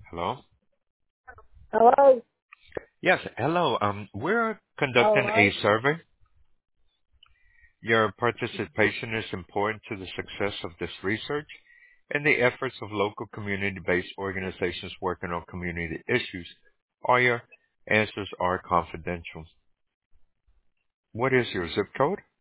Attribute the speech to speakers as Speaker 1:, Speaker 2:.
Speaker 1: Hello?
Speaker 2: Hello?
Speaker 1: Yes, hello. We're
Speaker 2: All
Speaker 1: conducting a
Speaker 2: right.
Speaker 1: survey. Your participation is important to the success of this research and the efforts of local community-based organizations working on community issues. All your answers are confidential. What is your zip code?